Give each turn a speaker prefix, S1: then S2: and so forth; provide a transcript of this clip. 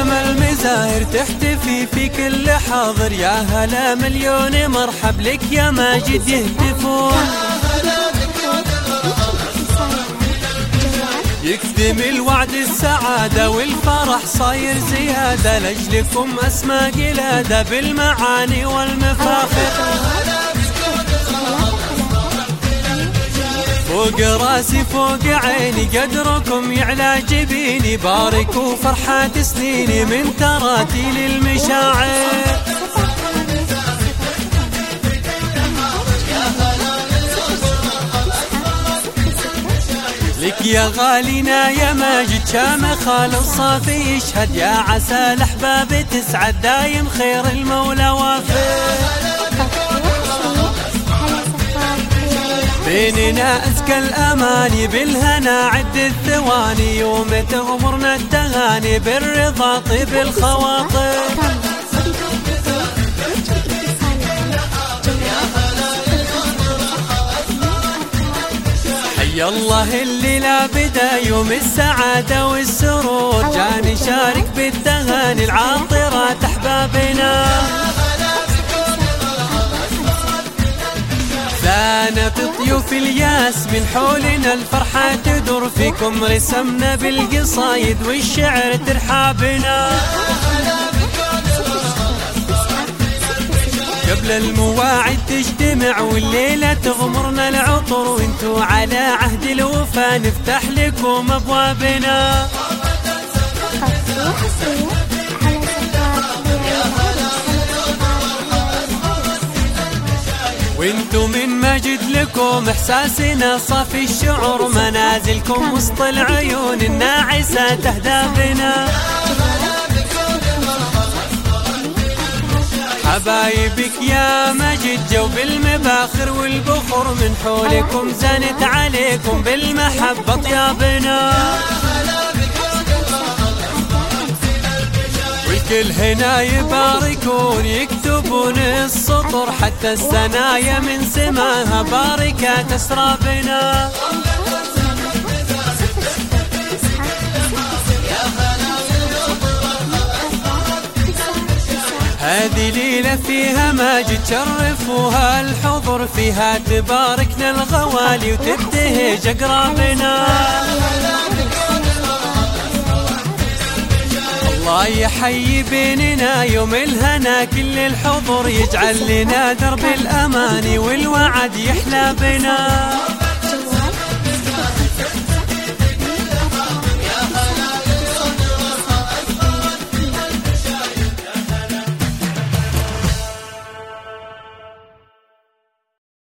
S1: سما المزاهر تحتفي في كل حاضر، يا هلا مليون مرحب لك يا ماجد يهتفون. يكتم الوعد السعادة والفرح صاير زيادة، لأجلكم أسمى قلادة بالمعاني والمفاخر. فوق راسي فوق عيني قدركم يعلى جبيني، باركوا فرحات سنيني من تراتيل المشاعر. لك يا غالينا يا ماجد شامخ الصافي يشهد، يا عسى الأحباب تسعد دايم خير المولى وافر. بيننا أزكى الأماني بالهنا عد الثواني، يوم تغمرنا التهاني بالرضا طيب الخواطر. حي الله اللي لا بدا يوم السعادة والسرور، جاني نشارك بالتهاني العاطرات أحبابنا. ثانت طيوف الياس من حولنا الفرحة تدور، فيكم رسمنا بالقصايد والشعر ترحابنا. قبل المواعيد تجتمع والليلة تغمرنا العطر، وانتو على عهد الوفا نفتح لكم أبوابنا. وانتو من مجد لكم احساسنا صافي الشعور، منازلكم وسط العيون الناعسة تهدى بنا. حبايبك يا مجد جو بالمباخر والبخور، من حولكم زنت عليكم بالمحبة طيابنا. والكل هنا يباركون يكتبون السطر، حتى السنايا من سماها باركات أسرابنا. هذه ليلة فيها ماجد شرفوها الحضور، فيها تباركنا الغوالي وتبتهج أقرابنا. الله يحيي بيننا يوم الهنا كل الحضور، يجعل لنا درب الأماني والوعد يحلى بنا.